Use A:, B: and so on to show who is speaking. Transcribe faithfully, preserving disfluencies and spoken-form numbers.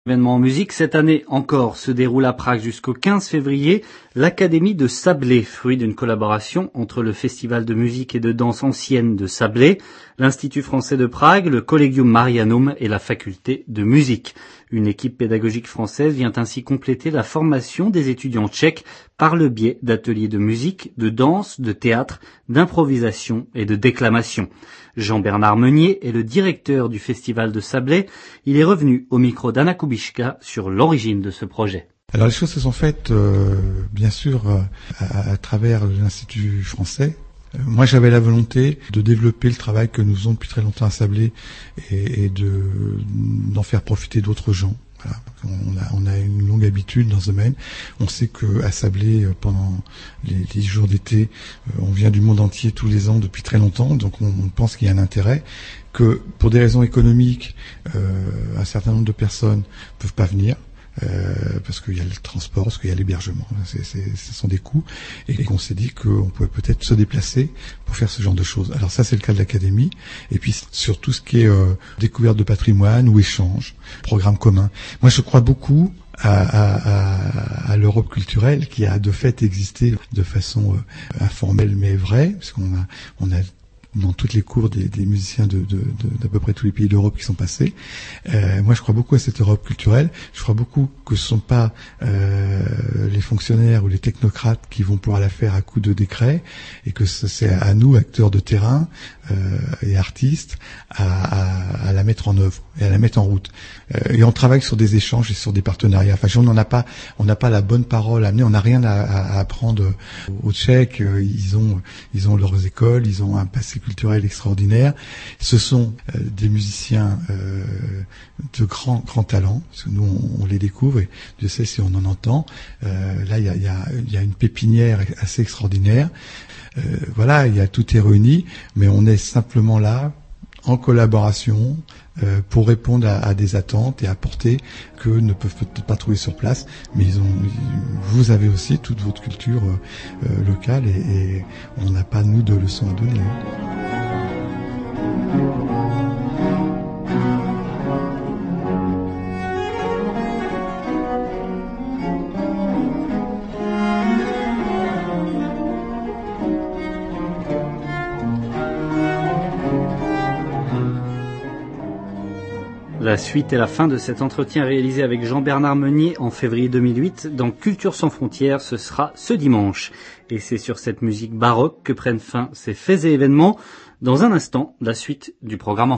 A: Événement en musique, cette année encore se déroule à Prague jusqu'au quinze février l'Académie de Sablé, fruit d'une collaboration entre le Festival de musique et de danse ancienne de Sablé, l'Institut français de Prague, le Collegium Marianum et la faculté de musique. Une équipe pédagogique française vient ainsi compléter la formation des étudiants tchèques par le biais d'ateliers de musique, de danse, de théâtre, d'improvisation et de déclamation. Jean-Bernard Meunier est le directeur du Festival de Sablé. Il est revenu au micro d'Anna Kubishka sur l'origine de ce projet.
B: Alors les choses se sont faites euh, bien sûr à, à travers l'Institut français. Euh, moi j'avais la volonté de développer le travail que nous faisons depuis très longtemps à Sablé et, et de, d'en faire profiter d'autres gens. Voilà. On a, on a une longue habitude dans ce domaine. On sait que à Sablé, pendant les, les jours d'été, on vient du monde entier tous les ans depuis très longtemps, donc on, on pense qu'il y a un intérêt. Que pour des raisons économiques, euh, un certain nombre de personnes peuvent pas venir. Euh, parce qu'il y a le transport, parce qu'il y a l'hébergement, c'est, c'est, ce sont des coûts, et qu'on s'est dit qu'on pouvait peut-être se déplacer pour faire ce genre de choses. Alors ça, c'est le cas de l'académie, et puis sur tout ce qui est euh, découverte de patrimoine ou échange, programme commun. Moi, je crois beaucoup à, à, à, à l'Europe culturelle qui a de fait existé de façon euh, informelle mais vraie, parce qu'on a, on a dans toutes les cours des, des musiciens de, de, de, d'à peu près tous les pays d'Europe qui sont passés. Euh, moi, je crois beaucoup à cette Europe culturelle. Je crois beaucoup que ce ne sont pas euh, les fonctionnaires ou les technocrates qui vont pouvoir la faire à coup de décret, et que c'est à nous, acteurs de terrain euh, et artistes, à, à, à la mettre en œuvre et à la mettre en route. Euh, et on travaille sur des échanges et sur des partenariats. Enfin, on n'en a pas, on n'a pas la bonne parole à amener. On n'a rien à, à apprendre aux Tchèques. Ils ont, ils ont leurs écoles, ils ont un passé culturel extraordinaire. Ce sont euh, des musiciens euh, de grands grands talents. Parce que nous, on, on les découvre et Dieu sait si on en entend. Euh, là, il y a, y, a, y a une pépinière assez extraordinaire. Euh, voilà, il y a tout est réuni, mais on est simplement là en collaboration euh, pour répondre à, à des attentes et apporter que ne peuvent peut-être pas trouver sur place, mais ils ont, vous avez aussi toute votre culture euh, locale et, et on n'a pas nous de leçons à donner.
A: La suite et la fin de cet entretien réalisé avec Jean-Bernard Meunier en février deux mille huit dans Culture sans frontières, ce sera ce dimanche. Et c'est sur cette musique baroque que prennent fin ces faits et événements. Dans un instant, la suite du programme en